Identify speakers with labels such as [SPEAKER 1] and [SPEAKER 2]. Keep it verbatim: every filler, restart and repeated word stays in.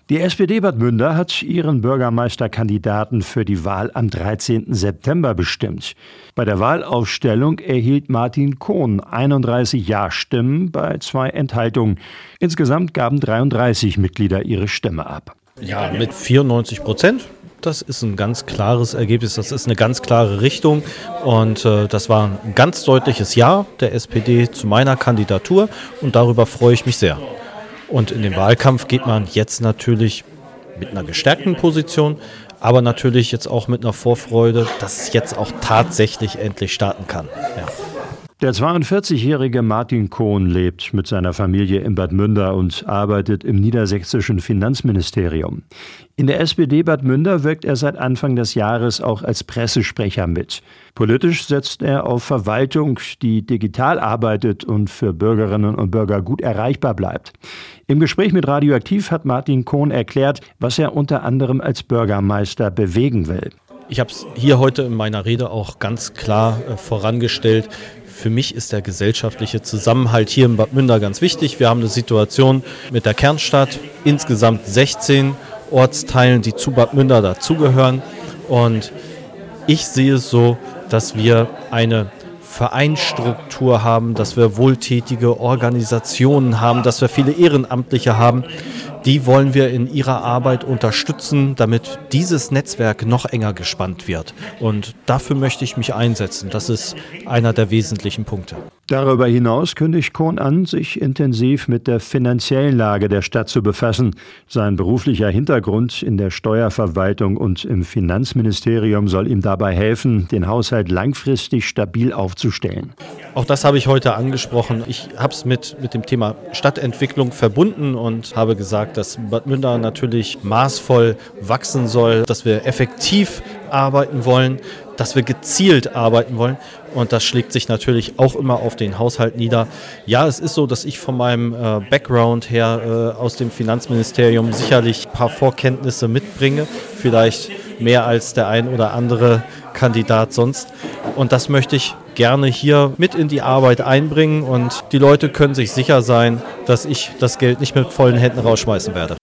[SPEAKER 1] Die S P D Bad Münder hat ihren Bürgermeisterkandidaten für die Wahl am dreizehnten September bestimmt. Bei der Wahlaufstellung erhielt Martin Kohn einunddreißig Ja-Stimmen bei zwei Enthaltungen. Insgesamt gaben dreiunddreißig Mitglieder ihre Stimme ab.
[SPEAKER 2] Ja, mit vierundneunzig Prozent. Das ist ein ganz klares Ergebnis, das ist eine ganz klare Richtung und äh, das war ein ganz deutliches Ja der S P D zu meiner Kandidatur und darüber freue ich mich sehr. Und in den Wahlkampf geht man jetzt natürlich mit einer gestärkten Position, aber natürlich jetzt auch mit einer Vorfreude, dass es jetzt auch tatsächlich endlich starten kann. Ja.
[SPEAKER 1] Der zweiundvierzigjährige Martin Kohn lebt mit seiner Familie in Bad Münder und arbeitet im niedersächsischen Finanzministerium. In der S P D Bad Münder wirkt er seit Anfang des Jahres auch als Pressesprecher mit. Politisch setzt er auf Verwaltung, die digital arbeitet und für Bürgerinnen und Bürger gut erreichbar bleibt. Im Gespräch mit Radioaktiv hat Martin Kohn erklärt, was er unter anderem als Bürgermeister bewegen will.
[SPEAKER 2] Ich habe es hier heute in meiner Rede auch ganz klar äh, vorangestellt. Für mich ist der gesellschaftliche Zusammenhalt hier in Bad Münder ganz wichtig. Wir haben eine Situation mit der Kernstadt, insgesamt sechzehn Ortsteilen, die zu Bad Münder dazugehören. Und ich sehe es so, dass wir eine Vereinsstruktur haben, dass wir wohltätige Organisationen haben, dass wir viele Ehrenamtliche haben. Die wollen wir in ihrer Arbeit unterstützen, damit dieses Netzwerk noch enger gespannt wird. Und dafür möchte ich mich einsetzen. Das ist einer der wesentlichen Punkte.
[SPEAKER 1] Darüber hinaus kündigt Kohn an, sich intensiv mit der finanziellen Lage der Stadt zu befassen. Sein beruflicher Hintergrund in der Steuerverwaltung und im Finanzministerium soll ihm dabei helfen, den Haushalt langfristig stabil aufzustellen.
[SPEAKER 2] Auch das habe ich heute angesprochen. Ich habe es mit, mit dem Thema Stadtentwicklung verbunden und habe gesagt, dass Bad Münder natürlich maßvoll wachsen soll, dass wir effektiv arbeiten wollen, dass wir gezielt arbeiten wollen und das schlägt sich natürlich auch immer auf den Haushalt nieder. Ja, es ist so, dass ich von meinem äh, Background her äh, aus dem Finanzministerium sicherlich ein paar Vorkenntnisse mitbringe, vielleicht mehr als der ein oder andere Kandidat sonst und das möchte ich gerne hier mit in die Arbeit einbringen und die Leute können sich sicher sein, dass ich das Geld nicht mit vollen Händen rausschmeißen werde.